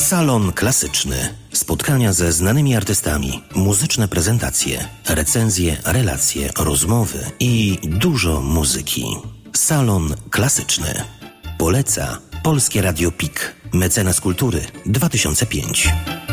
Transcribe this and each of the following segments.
Salon Klasyczny. Spotkania ze znanymi artystami, muzyczne prezentacje, recenzje, relacje, rozmowy i dużo muzyki. Salon Klasyczny. Poleca Polskie Radio PIK. Mecenas Kultury 2005.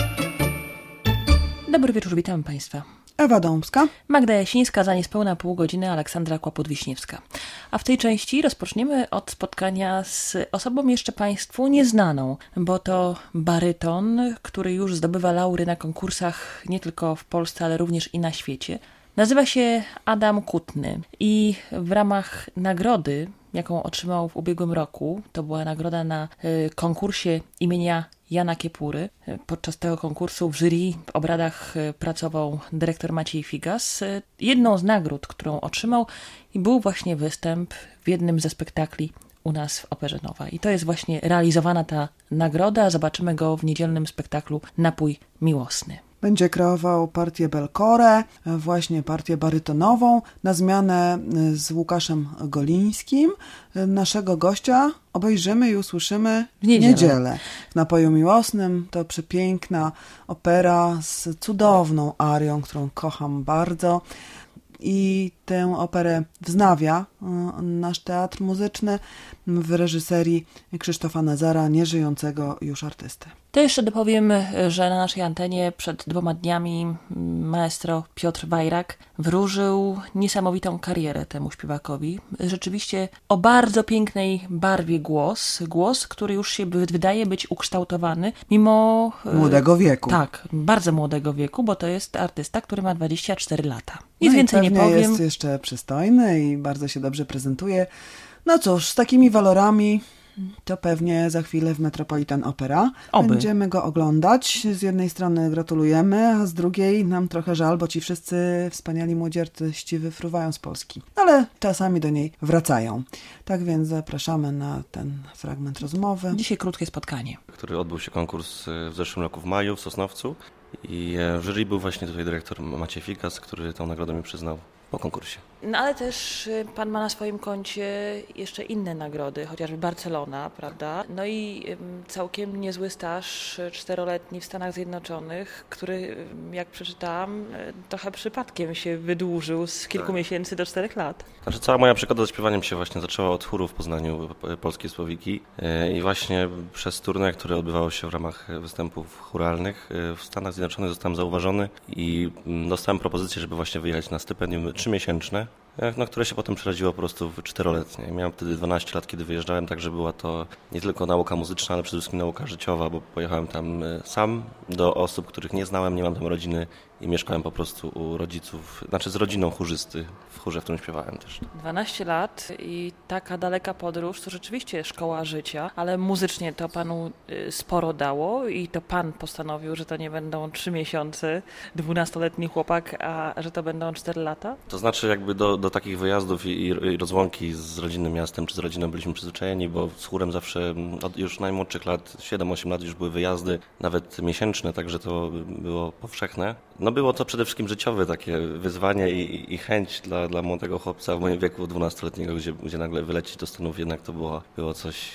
Dobry wieczór, witam Państwa. Ewa Dąbska, Magda Jasińska, za niespełna pół godziny Aleksandra Kłopot-Wiśniewska. A w tej części rozpoczniemy od spotkania z osobą jeszcze Państwu nieznaną, bo to baryton, który już zdobywa laury na konkursach nie tylko w Polsce, ale również i na świecie. Nazywa się Adam Kutny i w ramach nagrody, jaką otrzymał w ubiegłym roku, to była nagroda na konkursie imienia Jana Kiepury. Podczas tego konkursu w jury w obradach pracował dyrektor Maciej Figas. Jedną z nagród, którą otrzymał, był właśnie występ w jednym ze spektakli u nas w Operze Nowa. I to jest właśnie realizowana ta nagroda. Zobaczymy go w niedzielnym spektaklu Napój Miłosny. będzie kreował partię Belcore, właśnie partię barytonową, na zmianę z Łukaszem Golińskim. Naszego gościa obejrzymy i usłyszymy w niedzielę. W Napoju Miłosnym to przepiękna opera z cudowną arią, którą kocham bardzo. I tę operę wznawia nasz teatr muzyczny w reżyserii Krzysztofa Nazara, nieżyjącego już artysty. To jeszcze dopowiem, że na naszej antenie przed 2 dniami maestro Piotr Wajrak wróżył niesamowitą karierę temu śpiewakowi. Rzeczywiście o bardzo pięknej barwie głos, który już się wydaje być ukształtowany mimo młodego wieku. Tak, bardzo młodego wieku, bo to jest artysta, który ma 24 lata. Nic więcej nie powiem. Jest jeszcze przystojny i bardzo się dobrze prezentuje. No cóż, z takimi walorami to pewnie za chwilę w Metropolitan Opera. Będziemy go oglądać. Z jednej strony gratulujemy, a z drugiej nam trochę żal, bo ci wszyscy wspaniali młodzi artyści wyfruwają z Polski. Ale czasami do niej wracają. Tak więc zapraszamy na ten fragment rozmowy. Dzisiaj krótkie spotkanie. Który odbył się konkurs w zeszłym roku w maju w Sosnowcu i w jury był właśnie tutaj dyrektor Maciej Figas, który tę nagrodę mi przyznał po konkursie. No ale też pan ma na swoim koncie jeszcze inne nagrody, chociażby Barcelona, prawda? No i całkiem niezły staż 4-letni w Stanach Zjednoczonych, który, jak przeczytałam, trochę przypadkiem się wydłużył z kilku miesięcy do 4 lat. Znaczy, cała moja przygoda z śpiewaniem się właśnie zaczęła od chóru w Poznaniu Polskiej Słowiki i właśnie przez tournée, które odbywało się w ramach występów chóralnych w Stanach Zjednoczonych zostałem zauważony i dostałem propozycję, żeby właśnie wyjechać na stypendium 3-miesięczne, które się potem przerodziło po prostu w 4-letnie. Miałem wtedy 12 lat, kiedy wyjeżdżałem, także była to nie tylko nauka muzyczna, ale przede wszystkim nauka życiowa, bo pojechałem tam sam do osób, których nie znałem, nie mam tam rodziny i mieszkałem po prostu u rodziców, znaczy z rodziną chórzysty w chórze, w którym śpiewałem też. 12 lat i taka daleka podróż to rzeczywiście szkoła życia, ale muzycznie to panu sporo dało i to pan postanowił, że to nie będą 3 miesiące, 12-letni chłopak, a że to będą 4 lata? To znaczy jakby do takich wyjazdów i rozłąki z rodzinnym miastem czy z rodziną byliśmy przyzwyczajeni, bo z chórem zawsze od już najmłodszych lat, 7-8 lat już były wyjazdy, nawet miesięczne, także to było powszechne. No było to przede wszystkim życiowe takie wyzwanie i chęć dla młodego chłopca w moim wieku 12-letniego, gdzie nagle wylecieć do Stanów, jednak to było coś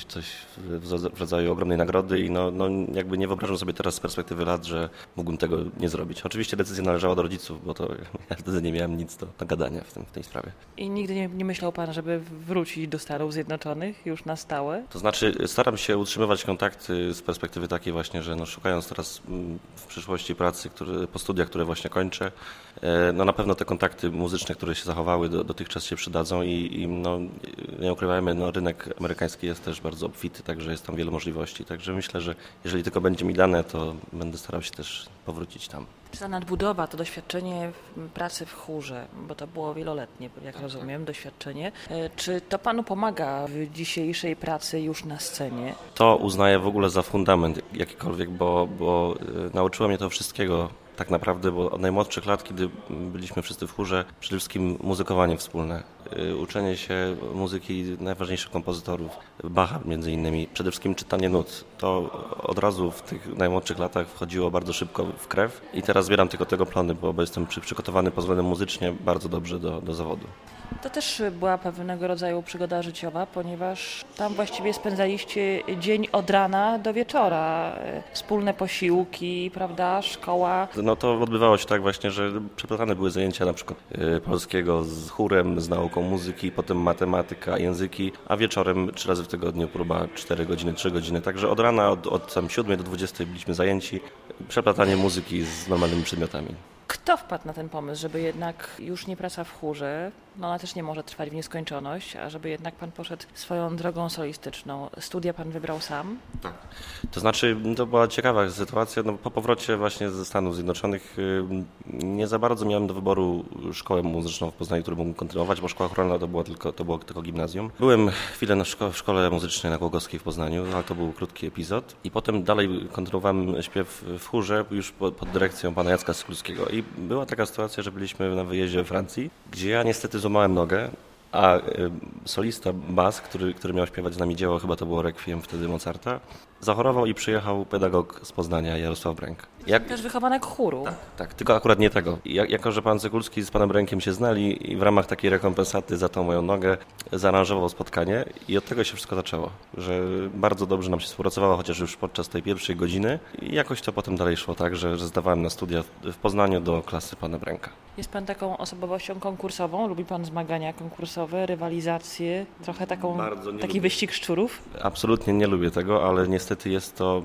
w rodzaju ogromnej nagrody i no jakby nie wyobrażam sobie teraz z perspektywy lat, że mógłbym tego nie zrobić. Oczywiście decyzja należała do rodziców, bo to ja wtedy nie miałem nic do gadania w tej sprawie. I nigdy nie myślał pan, żeby wrócić do Stanów Zjednoczonych już na stałe? To znaczy staram się utrzymywać kontakty z perspektywy takiej właśnie, że szukając teraz w przyszłości pracy, po studiach, które właśnie kończę, no na pewno te kontakty muzyczne, które się zachowały dotychczas się przydadzą i nie ukrywajmy, rynek amerykański jest też bardzo obfity, także jest tam wiele możliwości, także myślę, że jeżeli tylko będzie mi dane, to będę starał się też powrócić tam. Czy ta nadbudowa, to doświadczenie pracy w chórze, bo to było wieloletnie, jak rozumiem, doświadczenie, czy to panu pomaga w dzisiejszej pracy już na scenie? To uznaję w ogóle za fundament jakikolwiek, bo nauczyło mnie to wszystkiego tak naprawdę, bo od najmłodszych lat, kiedy byliśmy wszyscy w chórze, przede wszystkim muzykowanie wspólne, uczenie się muzyki najważniejszych kompozytorów, Bacha między innymi, przede wszystkim czytanie nut. To od razu w tych najmłodszych latach wchodziło bardzo szybko w krew i teraz zbieram tylko tego plony, bo jestem przygotowany pod względem muzycznie bardzo dobrze do zawodu. To też była pewnego rodzaju przygoda życiowa, ponieważ tam właściwie spędzaliście dzień od rana do wieczora. Wspólne posiłki, prawda, szkoła. No to odbywało się tak właśnie, że przeplatane były zajęcia na przykład polskiego z chórem, z nauką muzyki, potem matematyka, języki, a wieczorem 3 razy w tygodniu próba 4 godziny, 3 godziny. Także od rana, od 7 do 20 byliśmy zajęci przeplatanie muzyki z normalnymi przedmiotami. Kto wpadł na ten pomysł, żeby jednak już nie praca w chórze, no ona też nie może trwać w nieskończoność, a żeby jednak pan poszedł swoją drogą solistyczną? Studia pan wybrał sam? Tak. To znaczy, to była ciekawa sytuacja. No, po powrocie właśnie ze Stanów Zjednoczonych nie za bardzo miałem do wyboru szkołę muzyczną w Poznaniu, którą mógł kontynuować, bo szkoła chóralna to było tylko gimnazjum. Byłem chwilę w szkole muzycznej na Głogowskiej w Poznaniu, ale to był krótki epizod. I potem dalej kontynuowałem śpiew w chórze już pod dyrekcją pana Jacka Skulskiego. I była taka sytuacja, że byliśmy na wyjeździe we Francji, gdzie ja niestety złamałem nogę, a solista bas, który miał śpiewać z nami dzieło, chyba to było Requiem wtedy Mozarta, zachorował i przyjechał pedagog z Poznania, Jarosław Bręk. Też wychowanek chóru. Tak, tylko akurat nie tego. Jako że pan Cekulski z panem Brękiem się znali i w ramach takiej rekompensaty za tą moją nogę zaaranżował spotkanie i od tego się wszystko zaczęło, że bardzo dobrze nam się współpracowało, chociaż już podczas tej pierwszej godziny i jakoś to potem dalej szło tak, że zdawałem na studia w Poznaniu do klasy pana Bręka. Jest pan taką osobowością konkursową? Lubi pan zmagania konkursowe, rywalizacje? Trochę taki wyścig szczurów? Absolutnie nie lubię tego, ale niestety jest to...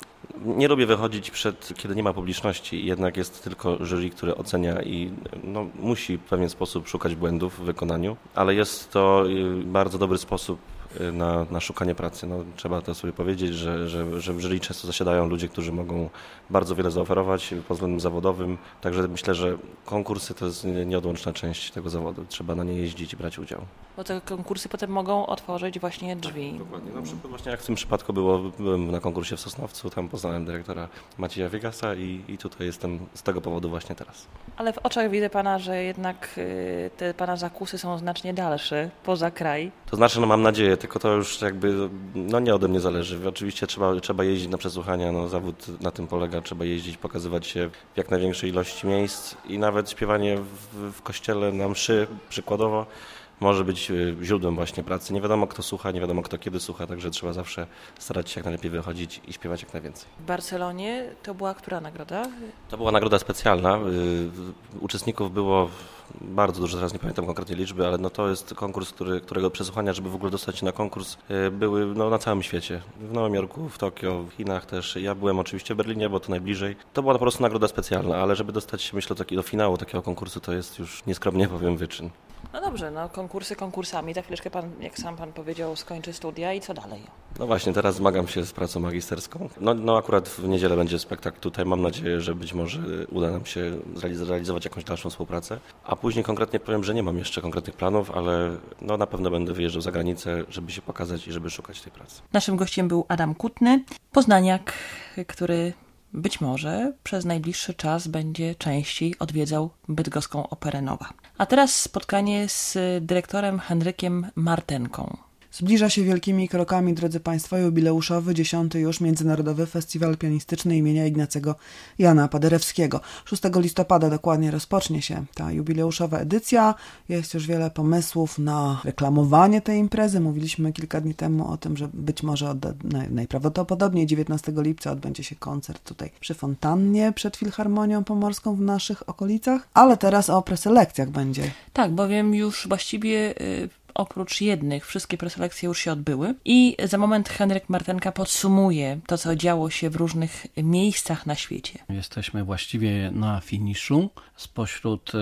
Nie lubię wychodzić kiedy nie ma publiczności, jednak jest tylko jury, które ocenia i musi w pewien sposób szukać błędów w wykonaniu, ale jest to bardzo dobry sposób na szukanie pracy. Trzeba to sobie powiedzieć, że w jury często zasiadają ludzie, którzy mogą bardzo wiele zaoferować pod względem zawodowym, także myślę, że konkursy to jest nieodłączna część tego zawodu. Trzeba na nie jeździć i brać udział. Bo te konkursy potem mogą otworzyć właśnie drzwi. Tak, dokładnie. Na przykład właśnie jak w tym przypadku byłem na konkursie w Sosnowcu, tam poznałem dyrektora Macieja Wiegasa i tutaj jestem z tego powodu właśnie teraz. Ale w oczach widzę pana, że jednak te pana zakusy są znacznie dalsze, poza kraj. To znaczy, mam nadzieję, tylko to już jakby nie ode mnie zależy. Oczywiście trzeba jeździć na przesłuchania, zawód na tym polega, trzeba jeździć, pokazywać się w jak największej ilości miejsc i nawet śpiewanie w kościele na mszy przykładowo może być źródłem właśnie pracy. Nie wiadomo kto słucha, nie wiadomo kto kiedy słucha, także trzeba zawsze starać się jak najlepiej wychodzić i śpiewać jak najwięcej. W Barcelonie to była która nagroda? To była nagroda specjalna. Uczestników było bardzo dużo, teraz nie pamiętam konkretnej liczby, ale to jest konkurs, którego przesłuchania, żeby w ogóle dostać się na konkurs, były na całym świecie. W Nowym Jorku, w Tokio, w Chinach też. Ja byłem oczywiście w Berlinie, bo to najbliżej. To była po prostu nagroda specjalna, ale żeby dostać się, myślę, do finału takiego konkursu, to jest już nieskromnie powiem wyczyn. No dobrze, konkursy konkursami. Za chwileczkę pan, jak sam pan powiedział, skończy studia i co dalej? No właśnie, teraz zmagam się z pracą magisterską. Akurat w niedzielę będzie spektakl tutaj. Mam nadzieję, że być może uda nam się zrealizować jakąś dalszą współpracę. A później konkretnie powiem, że nie mam jeszcze konkretnych planów, ale na pewno będę wyjeżdżał za granicę, żeby się pokazać i żeby szukać tej pracy. Naszym gościem był Adam Kutny, poznaniak, który być może przez najbliższy czas będzie częściej odwiedzał bydgoską Operę Nowa. A teraz spotkanie z dyrektorem Henrykiem Martenką. Zbliża się wielkimi krokami, drodzy Państwo, jubileuszowy 10. już Międzynarodowy Festiwal Pianistyczny imienia Ignacego Jana Paderewskiego. 6 listopada dokładnie rozpocznie się ta jubileuszowa edycja. Jest już wiele pomysłów na reklamowanie tej imprezy. Mówiliśmy kilka dni temu o tym, że być może najprawdopodobniej 19 lipca odbędzie się koncert tutaj przy fontannie przed Filharmonią Pomorską w naszych okolicach. Ale teraz o preselekcjach będzie. Tak, bowiem już właściwie... Oprócz jednych, wszystkie preselekcje już się odbyły i za moment Henryk Martenka podsumuje to, co działo się w różnych miejscach na świecie. Jesteśmy właściwie na finiszu. Spośród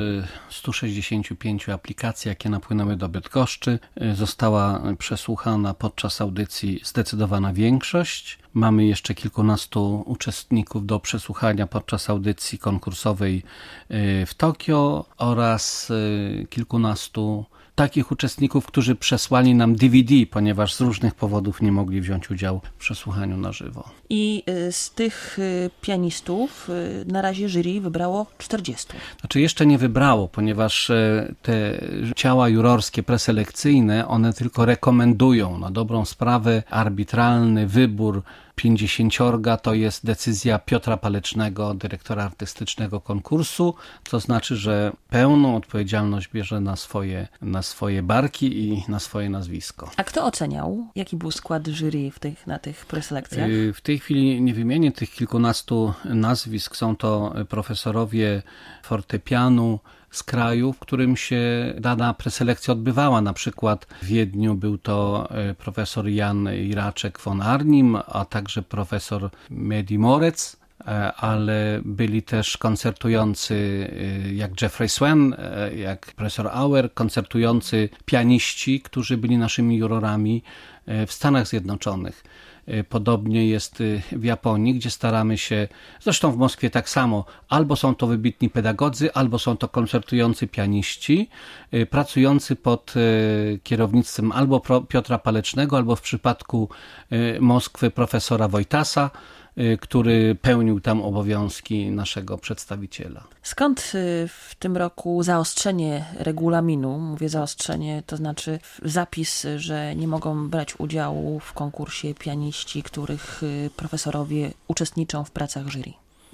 165 aplikacji, jakie napłynęły do Bydgoszczy, została przesłuchana podczas audycji zdecydowana większość. Mamy jeszcze kilkunastu uczestników do przesłuchania podczas audycji konkursowej w Tokio oraz kilkunastu takich uczestników, którzy przesłali nam DVD, ponieważ z różnych powodów nie mogli wziąć udziału w przesłuchaniu na żywo. I z tych pianistów na razie jury wybrało 40. Znaczy jeszcze nie wybrało, ponieważ te ciała jurorskie preselekcyjne, one tylko rekomendują. Na dobrą sprawę arbitralny wybór 50 to jest decyzja Piotra Palecznego, dyrektora artystycznego konkursu, co znaczy, że pełną odpowiedzialność bierze na swoje barki i na swoje nazwisko. A kto oceniał? Jaki był skład jury na tych preselekcjach? W tej chwili nie wymienię tych kilkunastu nazwisk. Są to profesorowie fortepianu z kraju, w którym się dana preselekcja odbywała. Na przykład w Wiedniu był to profesor Jan Iraczek von Arnim, a także profesor Mehdi Morec, ale byli też koncertujący jak Jeffrey Swan, jak profesor Auer, koncertujący pianiści, którzy byli naszymi jurorami w Stanach Zjednoczonych. Podobnie jest w Japonii, gdzie staramy się, zresztą w Moskwie tak samo, albo są to wybitni pedagodzy, albo są to koncertujący pianiści, pracujący pod kierownictwem albo Piotra Palecznego, albo w przypadku Moskwy profesora Wojtasa, który pełnił tam obowiązki naszego przedstawiciela. Skąd w tym roku zaostrzenie regulaminu? Mówię zaostrzenie, to znaczy zapis, że nie mogą brać udziału w konkursie pianiści, których profesorowie uczestniczą w pracach jury.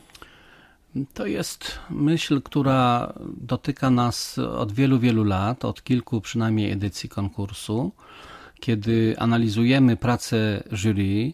To jest myśl, która dotyka nas od wielu, wielu lat, od kilku przynajmniej edycji konkursu. Kiedy analizujemy pracę jury,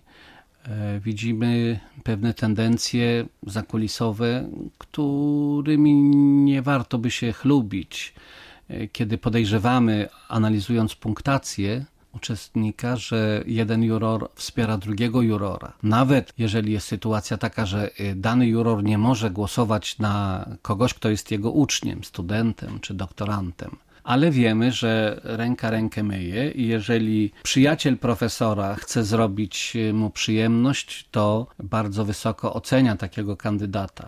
widzimy pewne tendencje zakulisowe, którymi nie warto by się chlubić. Kiedy podejrzewamy, analizując punktację uczestnika, że jeden juror wspiera drugiego jurora. Nawet jeżeli jest sytuacja taka, że dany juror nie może głosować na kogoś, kto jest jego uczniem, studentem czy doktorantem. Ale wiemy, że ręka rękę myje i jeżeli przyjaciel profesora chce zrobić mu przyjemność, to bardzo wysoko ocenia takiego kandydata.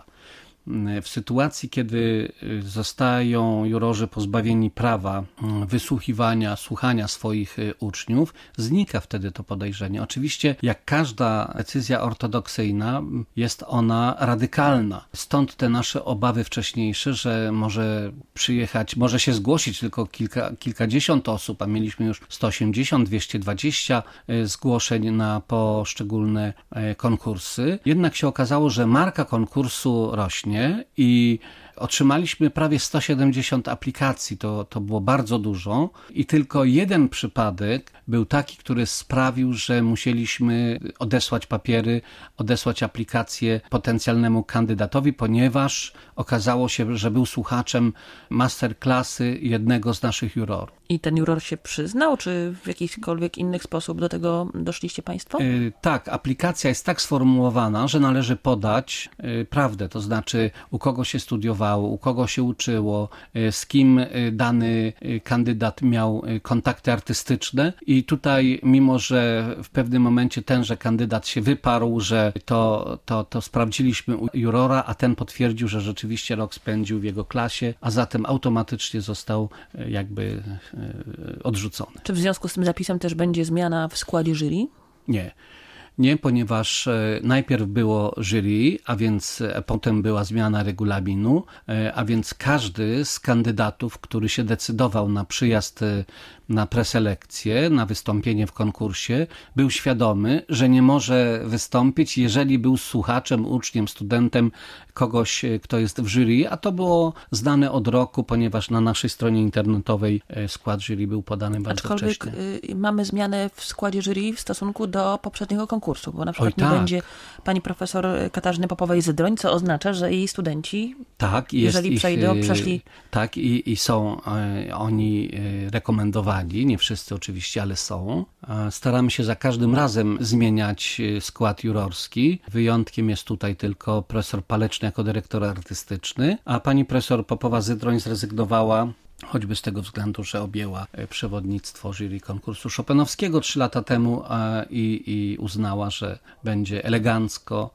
W sytuacji, kiedy zostają jurorzy pozbawieni prawa wysłuchiwania, słuchania swoich uczniów, znika wtedy to podejrzenie. Oczywiście, jak każda decyzja ortodoksyjna, jest ona radykalna. Stąd te nasze obawy wcześniejsze, że może przyjechać, może się zgłosić tylko kilkadziesiąt osób, a mieliśmy już 180, 220 zgłoszeń na poszczególne konkursy. Jednak się okazało, że marka konkursu rośnie i otrzymaliśmy prawie 170 aplikacji, to było bardzo dużo i tylko jeden przypadek był taki, który sprawił, że musieliśmy odesłać papiery, odesłać aplikację potencjalnemu kandydatowi, ponieważ okazało się, że był słuchaczem masterklasy jednego z naszych jurorów. I ten juror się przyznał, czy w jakikolwiek inny sposób do tego doszliście Państwo? Tak, aplikacja jest tak sformułowana, że należy podać prawdę, to znaczy u kogo się studiowało, u kogo się uczyło, z kim dany kandydat miał kontakty artystyczne i tutaj, mimo że w pewnym momencie tenże kandydat się wyparł, że to sprawdziliśmy u jurora, a ten potwierdził, że rzeczywiście rok spędził w jego klasie, a zatem automatycznie został jakby odrzucony. Czy w związku z tym zapisem też będzie zmiana w składzie jury? Nie, ponieważ najpierw było jury, a więc potem była zmiana regulaminu, a więc każdy z kandydatów, który się decydował na przyjazd na preselekcję, na wystąpienie w konkursie, był świadomy, że nie może wystąpić, jeżeli był słuchaczem, uczniem, studentem kogoś, kto jest w jury, a to było znane od roku, ponieważ na naszej stronie internetowej skład jury był podany bardzo wcześnie. Aczkolwiek mamy zmianę w składzie jury w stosunku do poprzedniego konkursu, bo na przykład nie będzie pani profesor Katarzyny Popowej-Zydroń, co oznacza, że jej studenci, jeżeli przeszli... Tak, i są oni rekomendowani, nie wszyscy oczywiście, ale są. Staramy się za każdym razem zmieniać skład jurorski. Wyjątkiem jest tutaj tylko profesor Paleczny jako dyrektor artystyczny, a pani profesor Popowa-Zydroń zrezygnowała choćby z tego względu, że objęła przewodnictwo jury konkursu chopinowskiego 3 lata temu i uznała, że będzie elegancko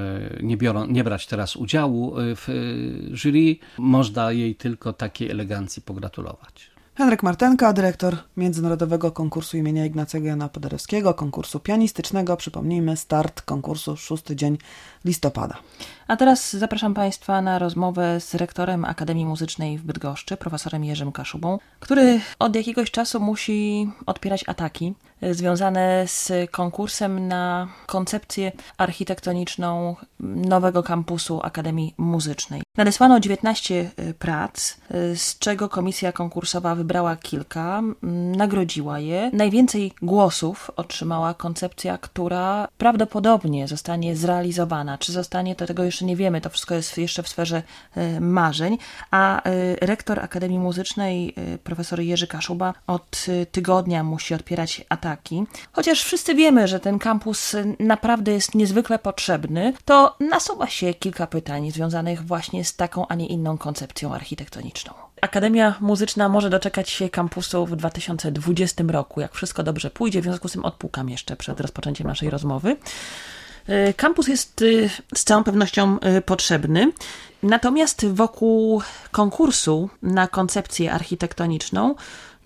nie brać teraz udziału w jury. Można jej tylko takiej elegancji pogratulować. Henryk Martenka, dyrektor Międzynarodowego Konkursu imienia Ignacego Jana Paderewskiego, konkursu pianistycznego. Przypomnijmy, start konkursu 6 dzień listopada. A teraz zapraszam Państwa na rozmowę z rektorem Akademii Muzycznej w Bydgoszczy, profesorem Jerzym Kaszubą, który od jakiegoś czasu musi odpierać ataki związane z konkursem na koncepcję architektoniczną nowego kampusu Akademii Muzycznej. Nadesłano 19 prac, z czego komisja konkursowa wybrała kilka, nagrodziła je. Najwięcej głosów otrzymała koncepcja, która prawdopodobnie zostanie zrealizowana. Czy zostanie, to tego jeszcze nie wiemy, to wszystko jest jeszcze w sferze marzeń, a rektor Akademii Muzycznej, profesor Jerzy Kaszuba, od tygodnia musi odpierać ataki. Chociaż wszyscy wiemy, że ten kampus naprawdę jest niezwykle potrzebny, to nasuwa się kilka pytań związanych właśnie z taką, a nie inną koncepcją architektoniczną. Akademia Muzyczna może doczekać się kampusu w 2020 roku, jak wszystko dobrze pójdzie, w związku z tym odpukam jeszcze przed rozpoczęciem naszej rozmowy. Kampus jest z całą pewnością potrzebny, natomiast wokół konkursu na koncepcję architektoniczną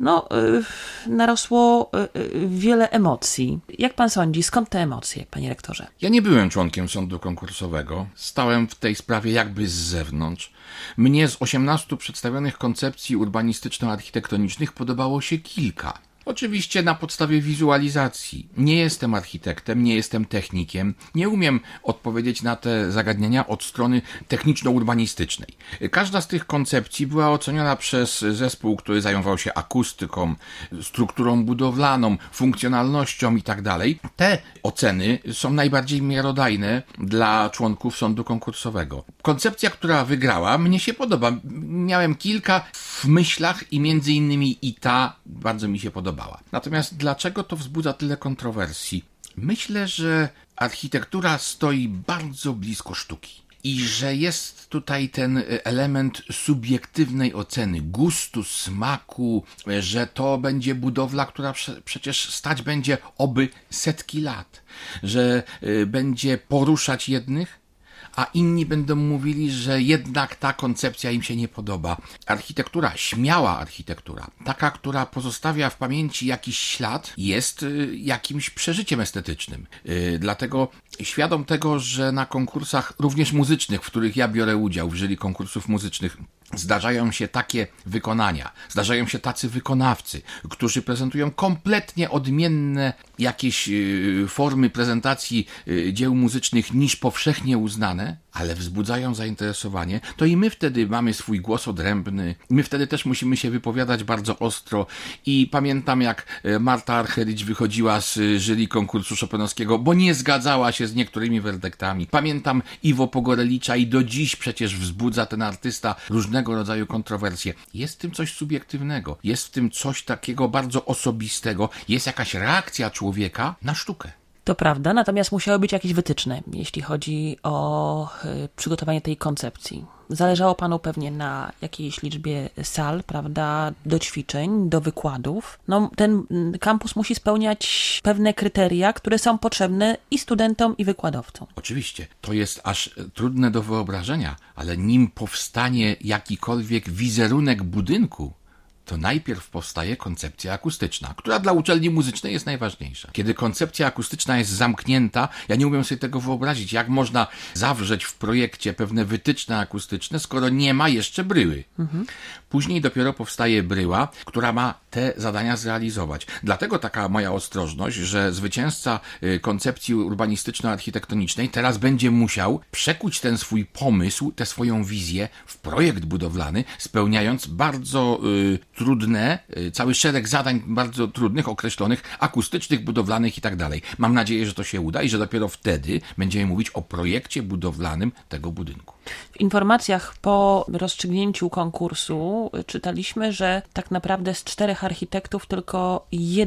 narosło wiele emocji. Jak pan sądzi, skąd te emocje, panie rektorze? Ja nie byłem członkiem sądu konkursowego. Stałem w tej sprawie jakby z zewnątrz. Mnie z 18 przedstawionych koncepcji urbanistyczno-architektonicznych podobało się kilka. Oczywiście na podstawie wizualizacji. Nie jestem architektem, nie jestem technikiem, nie umiem odpowiedzieć na te zagadnienia od strony techniczno-urbanistycznej. Każda z tych koncepcji była oceniona przez zespół, który zajmował się akustyką, strukturą budowlaną, funkcjonalnością itd. Te oceny są najbardziej miarodajne dla członków sądu konkursowego. Koncepcja, która wygrała, mnie się podoba. Miałem kilka w myślach i między innymi i ta bardzo mi się podobała. Natomiast dlaczego to wzbudza tyle kontrowersji? Myślę, że architektura stoi bardzo blisko sztuki i że jest tutaj ten element subiektywnej oceny, gustu, smaku, że to będzie budowla, która przecież stać będzie oby setki lat, że będzie poruszać jednych, a inni będą mówili, że jednak ta koncepcja im się nie podoba. Architektura, śmiała architektura, taka, która pozostawia w pamięci jakiś ślad, jest jakimś przeżyciem estetycznym. Dlatego świadom tego, że na konkursach również muzycznych, w których ja biorę udział, w jury konkursów muzycznych, zdarzają się takie wykonania, zdarzają się tacy wykonawcy, którzy prezentują kompletnie odmienne jakieś formy prezentacji dzieł muzycznych niż powszechnie uznane, ale wzbudzają zainteresowanie, to i my wtedy mamy swój głos odrębny, my wtedy też musimy się wypowiadać bardzo ostro i pamiętam, jak Marta Archericz wychodziła z jury konkursu chopinowskiego, bo nie zgadzała się z niektórymi werdyktami. Pamiętam Iwo Pogorelicza i do dziś przecież wzbudza ten artysta różnego rodzaju kontrowersje. Jest w tym coś subiektywnego, jest w tym coś takiego bardzo osobistego, jest jakaś reakcja człowieka na sztukę. To prawda, natomiast musiały być jakieś wytyczne, jeśli chodzi o przygotowanie tej koncepcji. Zależało panu pewnie na jakiejś liczbie sal, prawda, do ćwiczeń, do wykładów. Ten kampus musi spełniać pewne kryteria, które są potrzebne i studentom, i wykładowcom. Oczywiście, to jest aż trudne do wyobrażenia, ale nim powstanie jakikolwiek wizerunek budynku, to najpierw powstaje koncepcja akustyczna, która dla uczelni muzycznej jest najważniejsza. Kiedy koncepcja akustyczna jest zamknięta, ja nie umiem sobie tego wyobrazić, jak można zawrzeć w projekcie pewne wytyczne akustyczne, skoro nie ma jeszcze bryły. Później dopiero powstaje bryła, która ma te zadania zrealizować. Dlatego taka moja ostrożność, że zwycięzca koncepcji urbanistyczno-architektonicznej teraz będzie musiał przekuć ten swój pomysł, tę swoją wizję w projekt budowlany, spełniając bardzo trudne, cały szereg zadań bardzo trudnych, określonych, akustycznych, budowlanych i tak dalej. Mam nadzieję, że to się uda i że dopiero wtedy będziemy mówić o projekcie budowlanym tego budynku. W informacjach po rozstrzygnięciu konkursu czytaliśmy, że tak naprawdę z 4 architektów tylko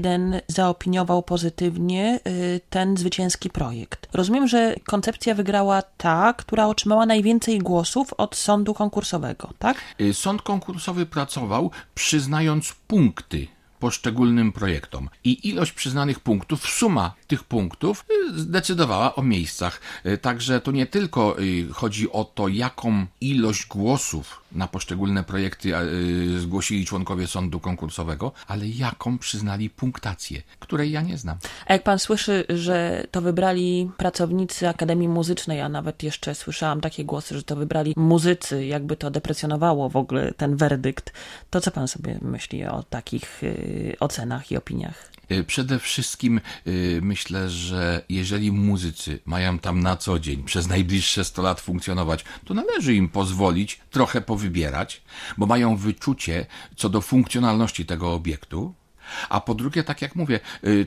1 zaopiniował pozytywnie ten zwycięski projekt. Rozumiem, że koncepcja wygrała ta, która otrzymała najwięcej głosów od sądu konkursowego, tak? Sąd konkursowy pracował przyznając punkty poszczególnym projektom. I ilość przyznanych punktów, suma tych punktów zdecydowała o miejscach. Także to nie tylko chodzi o to, jaką ilość głosów na poszczególne projekty zgłosili członkowie sądu konkursowego, ale jaką przyznali punktację, której ja nie znam. A jak pan słyszy, że to wybrali pracownicy Akademii Muzycznej, a nawet jeszcze słyszałam takie głosy, że to wybrali muzycy, jakby to deprecjonowało w ogóle ten werdykt, to co pan sobie myśli o takich ocenach i opiniach? Przede wszystkim myślę, że jeżeli muzycy mają tam na co dzień przez najbliższe 100 lat funkcjonować, to należy im pozwolić trochę powybierać, bo mają wyczucie co do funkcjonalności tego obiektu. A po drugie, tak jak mówię,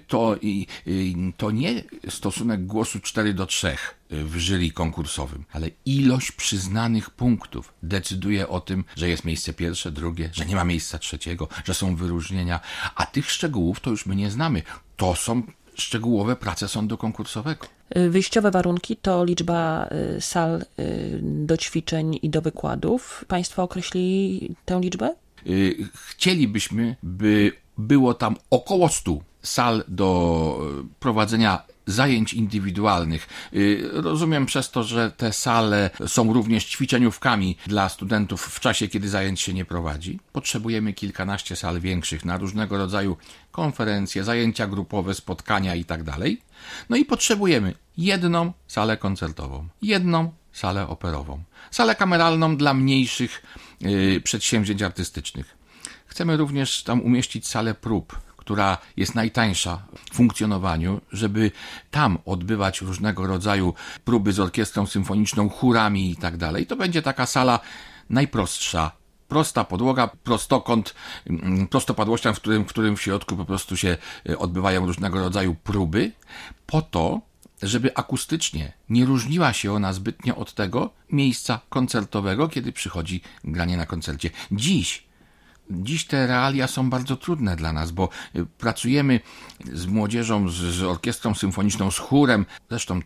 to nie stosunek głosu 4:3 w jury konkursowym, ale ilość przyznanych punktów decyduje o tym, że jest miejsce pierwsze, drugie, że nie ma miejsca trzeciego, że są wyróżnienia, a tych szczegółów to już my nie znamy. To są szczegółowe prace sądu konkursowego. Wyjściowe warunki to liczba sal do ćwiczeń i do wykładów. Państwo określili tę liczbę? Chcielibyśmy, by było tam około 100 sal do prowadzenia zajęć indywidualnych. Rozumiem przez to, że te sale są również ćwiczeniówkami dla studentów w czasie, kiedy zajęć się nie prowadzi. Potrzebujemy kilkanaście sal większych na różnego rodzaju konferencje, zajęcia grupowe, spotkania itd. No i potrzebujemy jedną salę koncertową, jedną salę operową, salę kameralną dla mniejszych przedsięwzięć artystycznych. Chcemy również tam umieścić salę prób, która jest najtańsza w funkcjonowaniu, żeby tam odbywać różnego rodzaju próby z orkiestrą symfoniczną, chórami i tak dalej. To będzie taka sala najprostsza, prosta podłoga, prostokąt, prostopadłościan, w którym w środku po prostu się odbywają różnego rodzaju próby, po to, żeby akustycznie nie różniła się ona zbytnio od tego miejsca koncertowego, kiedy przychodzi granie na koncercie. Dziś te realia są bardzo trudne dla nas, bo pracujemy z młodzieżą, z orkiestrą symfoniczną, z chórem. Zresztą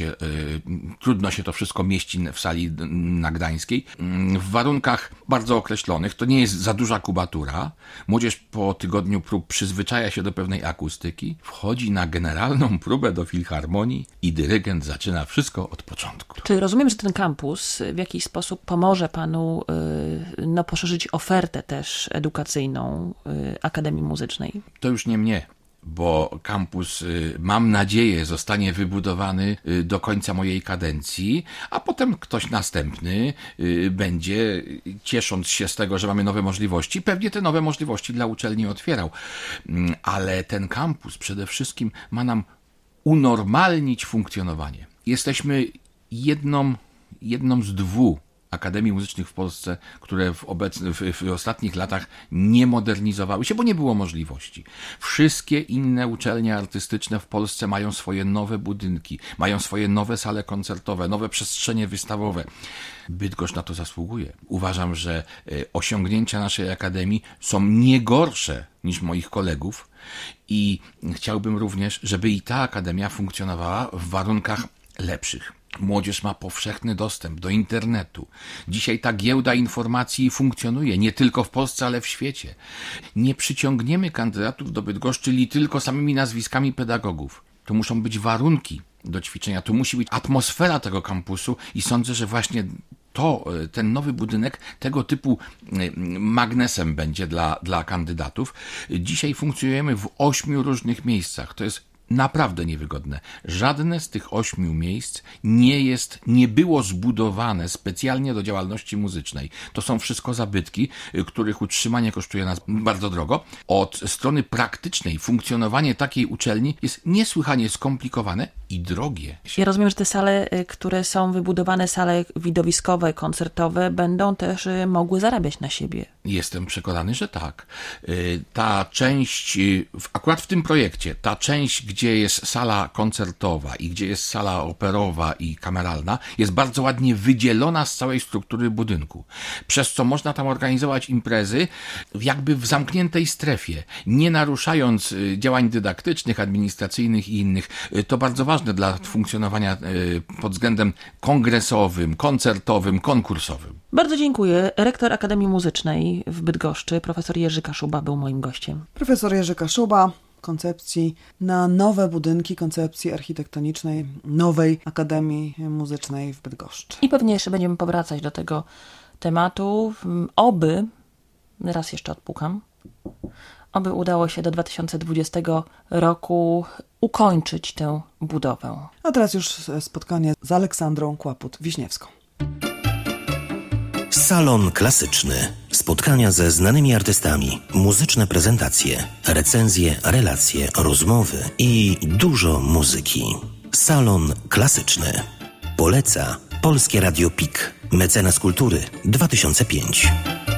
trudno się to wszystko mieści w sali na Gdańskiej. W warunkach bardzo określonych. To nie jest za duża kubatura. Młodzież po tygodniu prób przyzwyczaja się do pewnej akustyki. Wchodzi na generalną próbę do filharmonii i dyrygent zaczyna wszystko od początku. Czy rozumiem, że ten kampus w jakiś sposób pomoże panu poszerzyć ofertę też edukacyjną Akademii Muzycznej? To już nie mnie, bo kampus, mam nadzieję, zostanie wybudowany do końca mojej kadencji, a potem ktoś następny będzie, ciesząc się z tego, że mamy nowe możliwości, pewnie te nowe możliwości dla uczelni otwierał. Ale ten kampus przede wszystkim ma nam unormalnić funkcjonowanie. Jesteśmy jedną z 2 akademii muzycznych w Polsce, które w ostatnich latach nie modernizowały się, bo nie było możliwości. Wszystkie inne uczelnie artystyczne w Polsce mają swoje nowe budynki, mają swoje nowe sale koncertowe, nowe przestrzenie wystawowe. Bydgoszcz na to zasługuje. Uważam, że osiągnięcia naszej akademii są nie gorsze niż moich kolegów i chciałbym również, żeby i ta akademia funkcjonowała w warunkach lepszych. Młodzież ma powszechny dostęp do internetu. Dzisiaj ta giełda informacji funkcjonuje nie tylko w Polsce, ale w świecie. Nie przyciągniemy kandydatów do Bydgoszczy tylko samymi nazwiskami pedagogów. To muszą być warunki do ćwiczenia, to musi być atmosfera tego kampusu i sądzę, że właśnie ten nowy budynek tego typu magnesem będzie dla kandydatów. Dzisiaj funkcjonujemy w 8 różnych miejscach. To jest naprawdę niewygodne. Żadne z tych 8 miejsc nie było zbudowane specjalnie do działalności muzycznej. To są wszystko zabytki, których utrzymanie kosztuje nas bardzo drogo. Od strony praktycznej funkcjonowanie takiej uczelni jest niesłychanie skomplikowane i drogie. Ja rozumiem, że te sale, które są wybudowane, sale widowiskowe, koncertowe, będą też mogły zarabiać na siebie. Jestem przekonany, że tak. Ta część, akurat w tym projekcie, ta część, gdzie jest sala koncertowa i gdzie jest sala operowa i kameralna, jest bardzo ładnie wydzielona z całej struktury budynku. Przez co można tam organizować imprezy jakby w zamkniętej strefie, nie naruszając działań dydaktycznych, administracyjnych i innych. To bardzo ważne dla funkcjonowania pod względem kongresowym, koncertowym, konkursowym. Bardzo dziękuję. Rektor Akademii Muzycznej w Bydgoszczy, profesor Jerzy Kaszuba, był moim gościem. Profesor Jerzy Kaszuba, koncepcji na nowe budynki, koncepcji architektonicznej nowej Akademii Muzycznej w Bydgoszczy. I pewnie jeszcze będziemy powracać do tego tematu. Oby, raz jeszcze odpukam, oby udało się do 2020 roku ukończyć tę budowę. A teraz już spotkanie z Aleksandrą Kłaput-Wiśniewską. Salon Klasyczny. Spotkania ze znanymi artystami, muzyczne prezentacje, recenzje, relacje, rozmowy i dużo muzyki. Salon Klasyczny. Poleca Polskie Radio PIK. Mecenas Kultury 2005.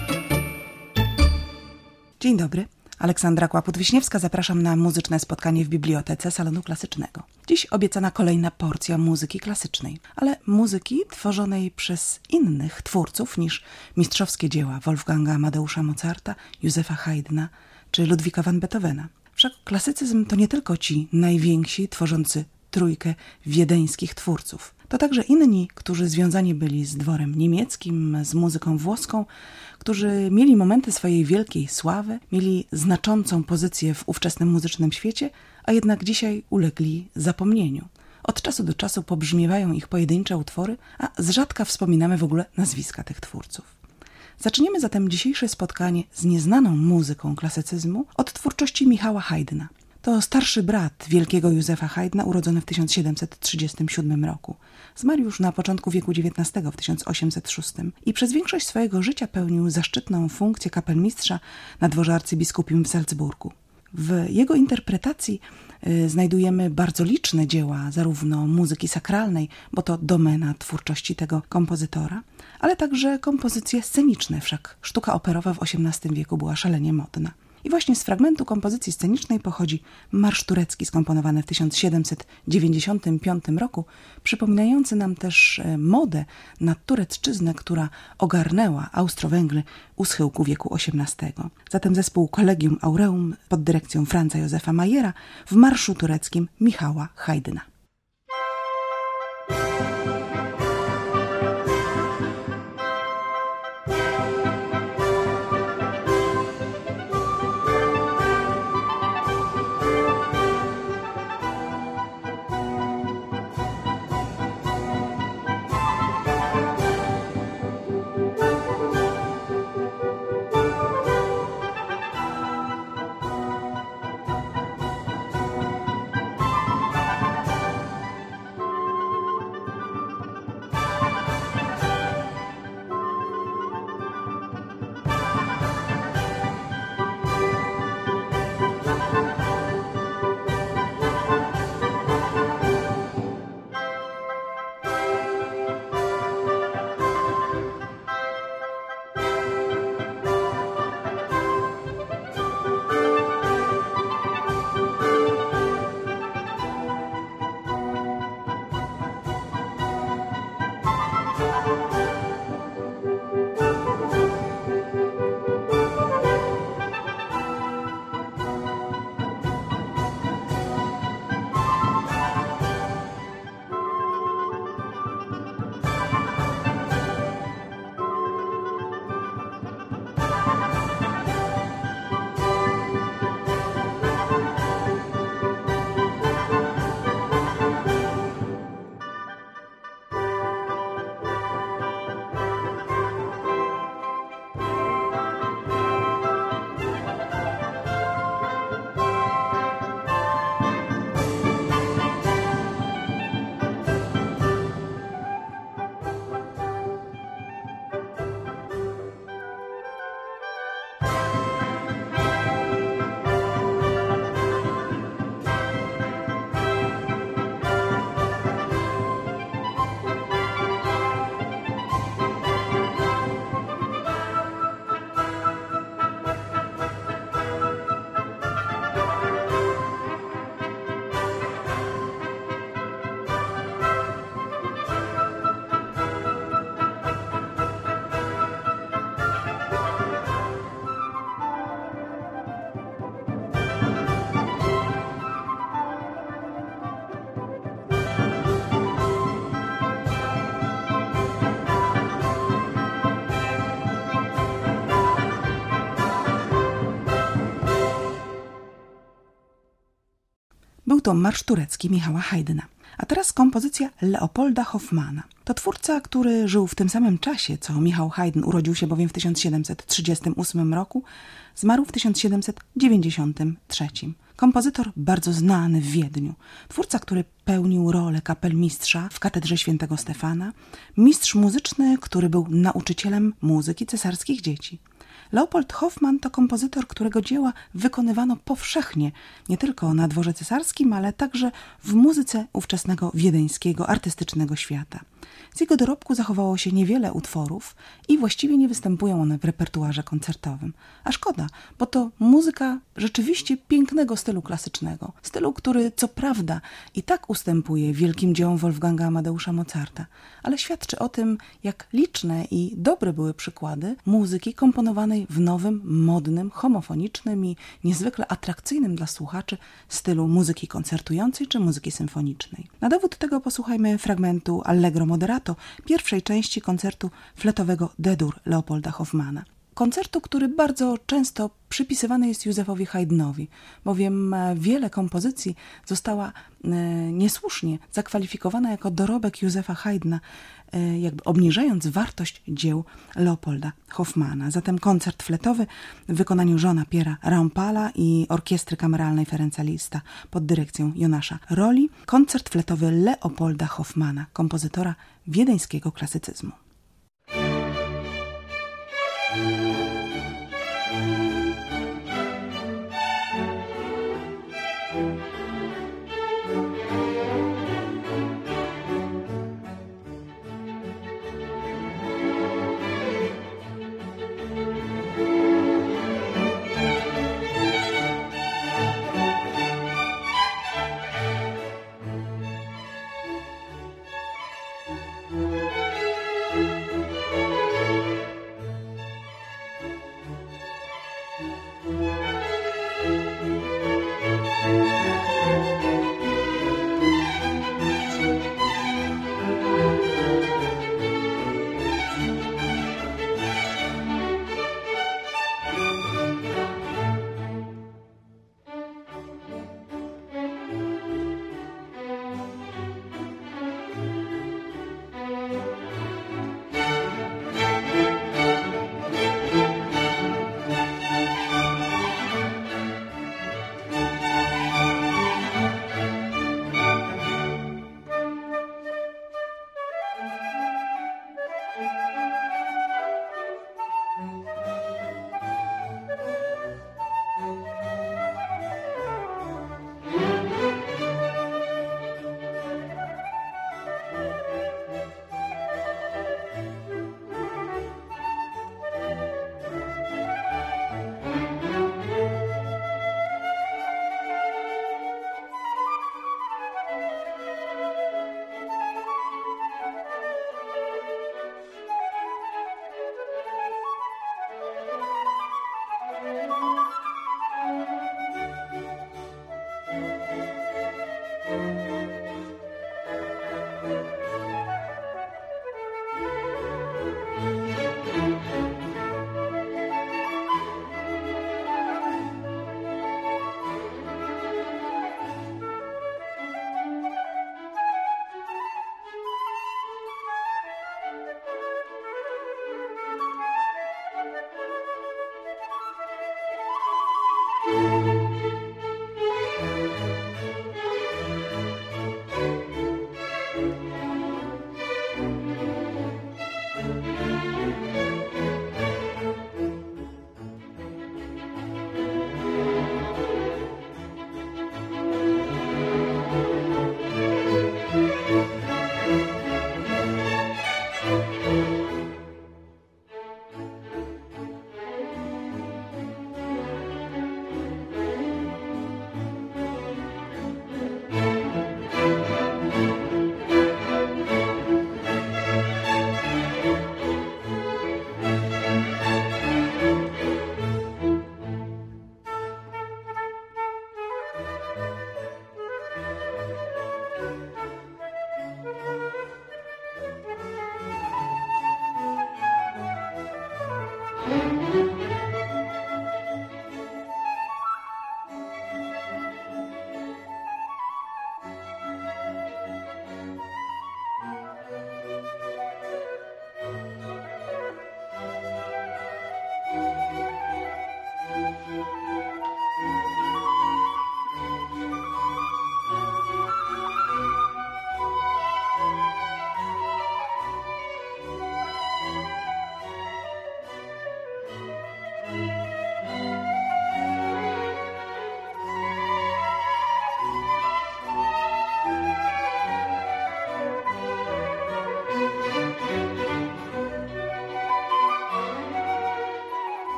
Dzień dobry. Aleksandra Kłaput-Wiśniewska, zapraszam na muzyczne spotkanie w bibliotece Salonu Klasycznego. Dziś obiecana kolejna porcja muzyki klasycznej, ale muzyki tworzonej przez innych twórców niż mistrzowskie dzieła Wolfganga Amadeusza Mozarta, Józefa Haydna czy Ludwika van Beethovena. Wszak klasycyzm to nie tylko ci najwięksi tworzący trójkę wiedeńskich twórców. To także inni, którzy związani byli z dworem niemieckim, z muzyką włoską, którzy mieli momenty swojej wielkiej sławy, mieli znaczącą pozycję w ówczesnym muzycznym świecie, a jednak dzisiaj ulegli zapomnieniu. Od czasu do czasu pobrzmiewają ich pojedyncze utwory, a z rzadka wspominamy w ogóle nazwiska tych twórców. Zaczniemy zatem dzisiejsze spotkanie z nieznaną muzyką klasycyzmu od twórczości Michała Haydna. To starszy brat wielkiego Józefa Haydna, urodzony w 1737 roku. Zmarł już na początku wieku XIX, w 1806 i przez większość swojego życia pełnił zaszczytną funkcję kapelmistrza na dworze arcybiskupim w Salzburgu. W jego interpretacji znajdujemy bardzo liczne dzieła, zarówno muzyki sakralnej, bo to domena twórczości tego kompozytora, ale także kompozycje sceniczne, wszak sztuka operowa w XVIII wieku była szalenie modna. I właśnie z fragmentu kompozycji scenicznej pochodzi Marsz turecki skomponowany w 1795 roku, przypominający nam też modę na turecczyznę, która ogarnęła Austro-Węgry u schyłku wieku XVIII. Zatem zespół Collegium Aureum pod dyrekcją Franza Józefa Mayera w marszu tureckim Michała Haydna. Był to marsz turecki Michała Haydna. A teraz kompozycja Leopolda Hoffmana. To twórca, który żył w tym samym czasie, co Michał Haydn, urodził się bowiem w 1738 roku, zmarł w 1793. Kompozytor bardzo znany w Wiedniu. Twórca, który pełnił rolę kapelmistrza w katedrze świętego Stefana. Mistrz muzyczny, który był nauczycielem muzyki cesarskich dzieci. Leopold Hoffmann to kompozytor, którego dzieła wykonywano powszechnie, nie tylko na dworze cesarskim, ale także w muzyce ówczesnego wiedeńskiego, artystycznego świata. Z jego dorobku zachowało się niewiele utworów i właściwie nie występują one w repertuarze koncertowym. A szkoda, bo to muzyka rzeczywiście pięknego stylu klasycznego. Stylu, który co prawda i tak ustępuje wielkim dziełom Wolfganga Amadeusza Mozarta, ale świadczy o tym, jak liczne i dobre były przykłady muzyki komponowanej w nowym, modnym, homofonicznym i niezwykle atrakcyjnym dla słuchaczy stylu muzyki koncertującej czy muzyki symfonicznej. Na dowód tego posłuchajmy fragmentu Allegro Moderato, pierwszej części koncertu fletowego D-dur Leopolda Hoffmanna. Koncertu, który bardzo często przypisywany jest Józefowi Haydnowi, bowiem wiele kompozycji została niesłusznie zakwalifikowana jako dorobek Józefa Haydna, jakby obniżając wartość dzieł Leopolda Hoffmanna. Zatem koncert fletowy w wykonaniu Jeana Pierre'a Rampala i orkiestry kameralnej Ferenca Liszta pod dyrekcją Jonasza Roli. Koncert fletowy Leopolda Hoffmanna, kompozytora wiedeńskiego klasycyzmu.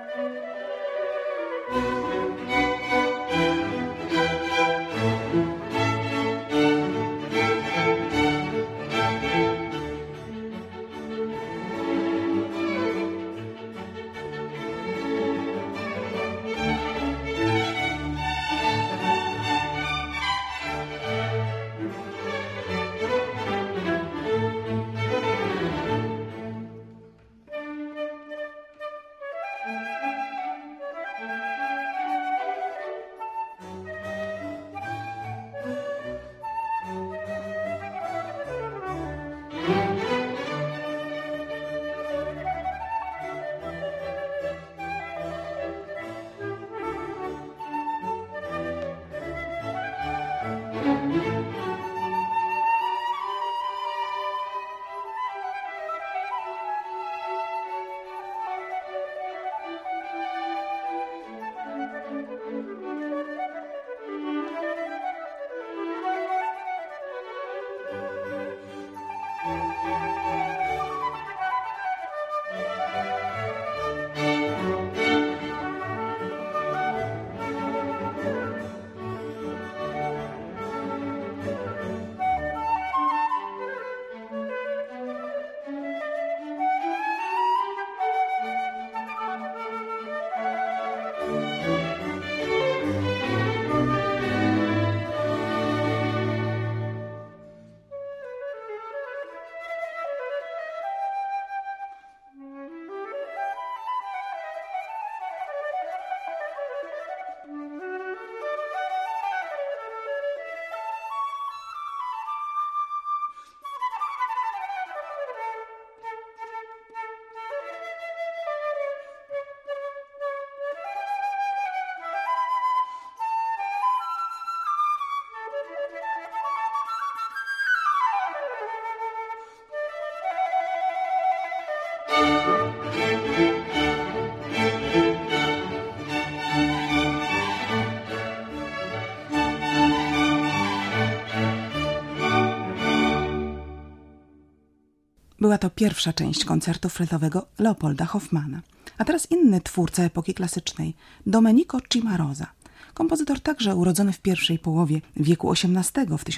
Była to pierwsza część koncertu frytowego Leopolda Hoffmana. A teraz inny twórca epoki klasycznej, Domenico Cimarosa. Kompozytor także urodzony w pierwszej połowie wieku XVIII w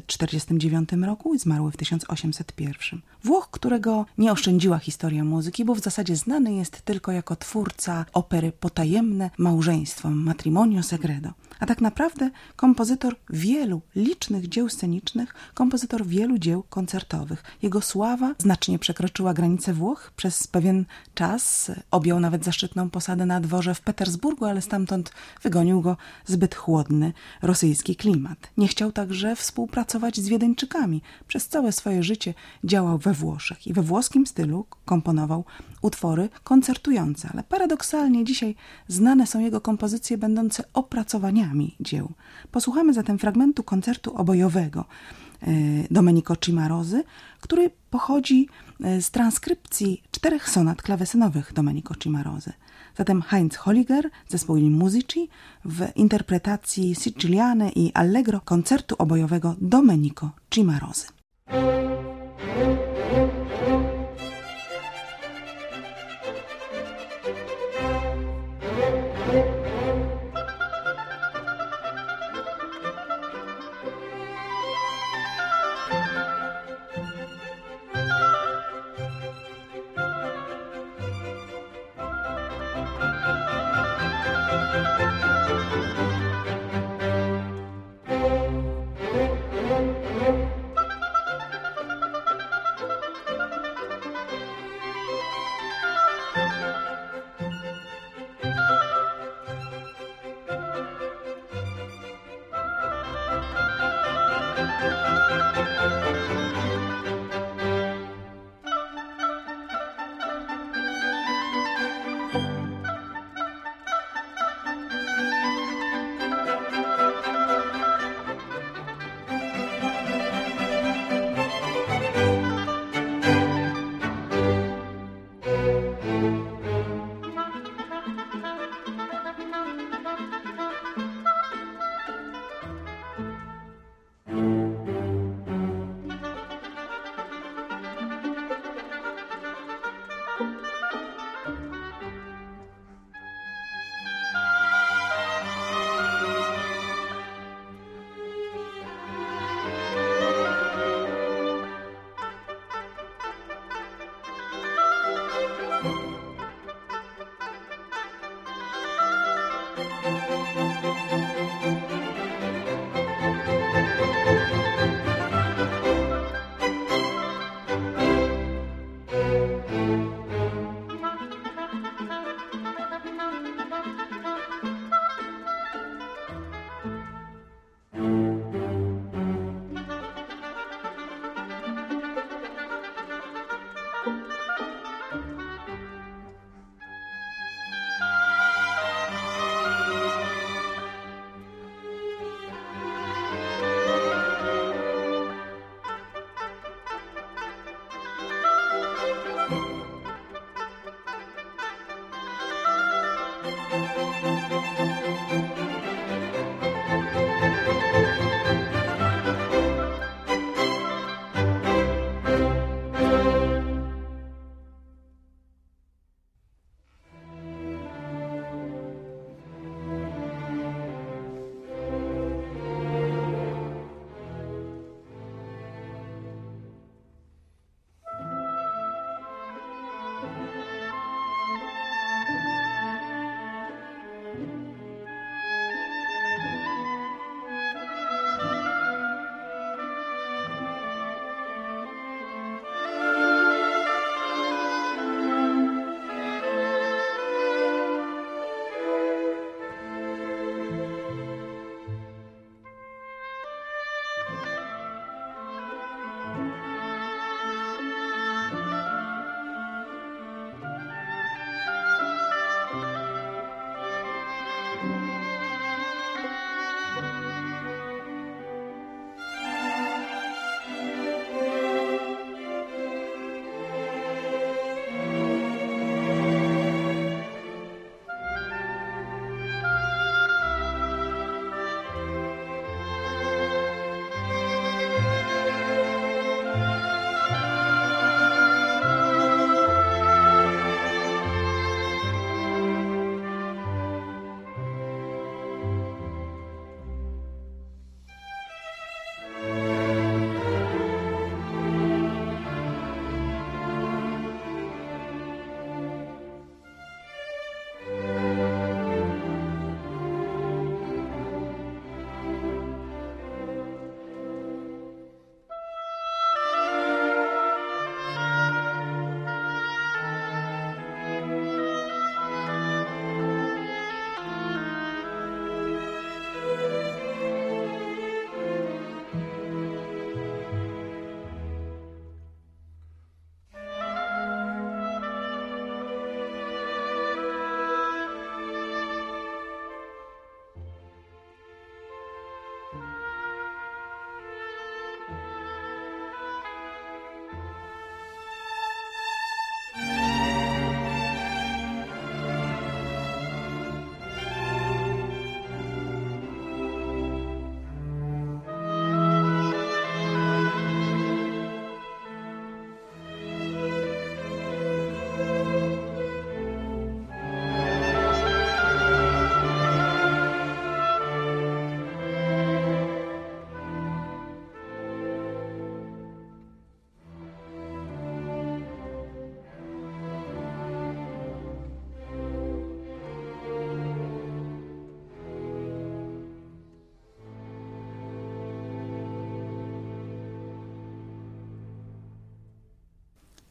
1749 roku i zmarły w 1801. Włoch, którego nie oszczędziła historia muzyki, bo w zasadzie znany jest tylko jako twórca opery Potajemne małżeństwo, Matrimonio Segreto. A tak naprawdę kompozytor wielu licznych dzieł scenicznych, kompozytor wielu dzieł koncertowych. Jego sława znacznie przekroczyła granice Włoch. Przez pewien czas objął nawet zaszczytną posadę na dworze w Petersburgu, ale stamtąd wygonił go zbyt chłodny rosyjski klimat. Nie chciał także współpracować z Wiedeńczykami. Przez całe swoje życie działał we Włoszech i we włoskim stylu komponował utwory koncertujące, ale paradoksalnie dzisiaj znane są jego kompozycje będące opracowaniami dzieł. Posłuchamy zatem fragmentu koncertu obojowego Domenico Cimarosy, który pochodzi z transkrypcji 4 sonat klawesynowych Domenico Cimarosy. Zatem Heinz Holliger, zespół I Musici w interpretacji Siciliane i Allegro koncertu obojowego Domenico Cimarosy.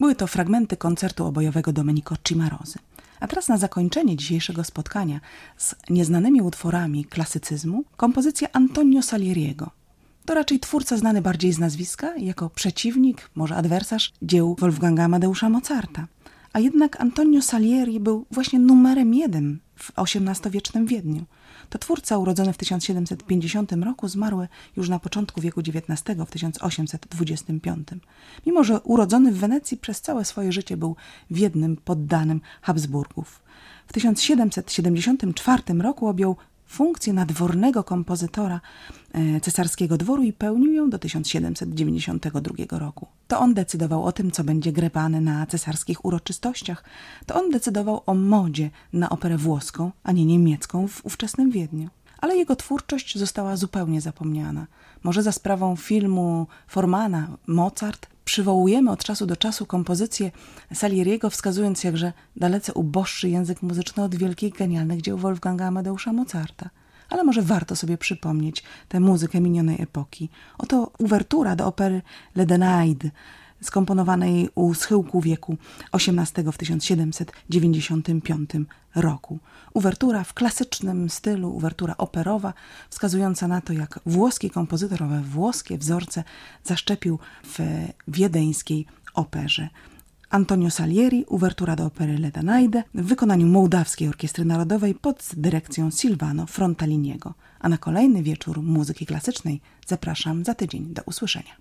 Były to fragmenty koncertu obojowego Domenico Cimarozy. A teraz na zakończenie dzisiejszego spotkania z nieznanymi utworami klasycyzmu kompozycja Antonio Salieriego. To raczej twórca znany bardziej z nazwiska, jako przeciwnik, może adwersarz dzieł Wolfganga Amadeusza Mozarta. A jednak Antonio Salieri był właśnie numerem 1 w XVIII-wiecznym Wiedniu. To twórca urodzony w 1750 roku, zmarły już na początku wieku XIX w 1825. Mimo że urodzony w Wenecji, przez całe swoje życie był wiernym poddanym Habsburgów. W 1774 roku objął funkcję nadwornego kompozytora cesarskiego dworu i pełnił ją do 1792 roku. To on decydował o tym, co będzie grywane na cesarskich uroczystościach. To on decydował o modzie na operę włoską, a nie niemiecką w ówczesnym Wiedniu. Ale jego twórczość została zupełnie zapomniana. Może za sprawą filmu Formana Mozart przywołujemy od czasu do czasu kompozycję Salieriego, wskazując jakże dalece uboższy język muzyczny od wielkich, genialnych dzieł Wolfganga Amadeusza Mozarta. Ale może warto sobie przypomnieć tę muzykę minionej epoki. Oto uwertura do opery Le Danaïde, skomponowanej u schyłku wieku XVIII w 1795 roku. Uwertura w klasycznym stylu, uwertura operowa, wskazująca na to, jak włoski kompozytor we włoskie wzorce zaszczepił w wiedeńskiej operze. Antonio Salieri, uwertura do opery Le Danaïde w wykonaniu Mołdawskiej Orkiestry Narodowej pod dyrekcją Silvano Frontaliniego. A na kolejny wieczór muzyki klasycznej zapraszam za tydzień. Do usłyszenia.